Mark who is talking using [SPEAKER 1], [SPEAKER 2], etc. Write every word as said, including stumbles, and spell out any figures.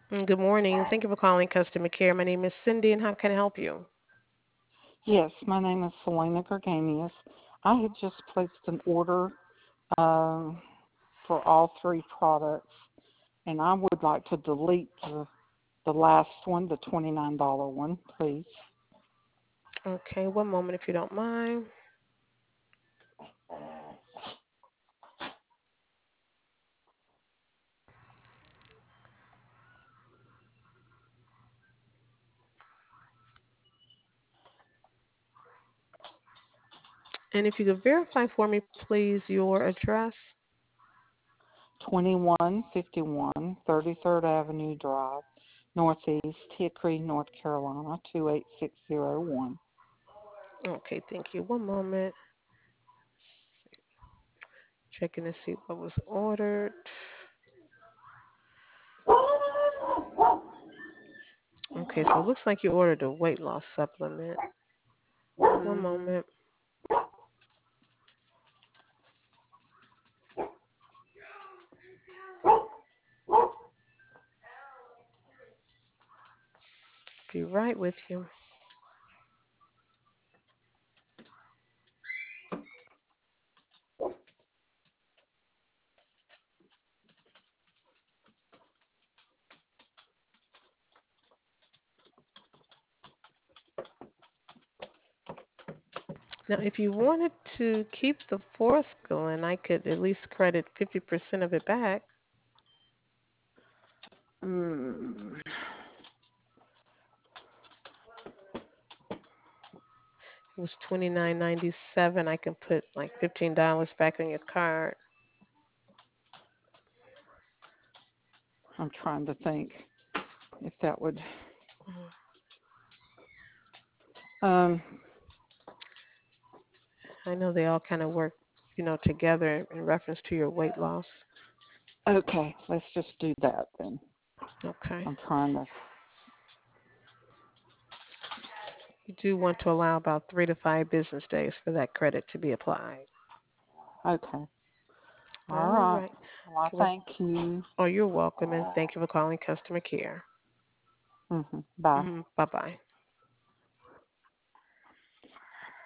[SPEAKER 1] Mm, Good morning. Thank you for calling customer care. My name is Cindy, and how can I help you?
[SPEAKER 2] Yes, my name is Selena Gerganius. I had just placed an order um, for all three products, and I would like to delete the, the last one, the twenty-nine dollars one, please.
[SPEAKER 1] Okay, one moment if you don't mind. And if you could verify for me, please, your address.
[SPEAKER 2] twenty-one fifty-one thirty-third Avenue Drive, Northeast Hickory, North Carolina, two eight six zero one.
[SPEAKER 1] Okay, thank you. One moment. Checking to see what was ordered. Okay, so it looks like you ordered a weight loss supplement. One
[SPEAKER 2] Mm-hmm.
[SPEAKER 1] moment. Be right with you. Now, if you wanted to keep the fourth going, I could at least credit fifty percent of it back.
[SPEAKER 2] Mm.
[SPEAKER 1] It was twenty nine ninety seven. I can put like fifteen dollars back on your card.
[SPEAKER 2] I'm trying to think if that would.
[SPEAKER 1] Mhm.
[SPEAKER 2] Um,
[SPEAKER 1] I know they all kind of work, you know, together in reference to your weight loss.
[SPEAKER 2] okay, let's just do that then.
[SPEAKER 1] Okay.
[SPEAKER 2] I'm trying to.
[SPEAKER 1] You do want to allow about three to five business days for that credit to be applied.
[SPEAKER 2] Okay. All
[SPEAKER 1] All
[SPEAKER 2] right.
[SPEAKER 1] right.
[SPEAKER 2] Well, I
[SPEAKER 1] Okay, well,
[SPEAKER 2] thank you.
[SPEAKER 1] oh, you're welcome, and thank you for calling customer care.
[SPEAKER 2] Hmm. Bye.
[SPEAKER 1] Hmm. Bye bye.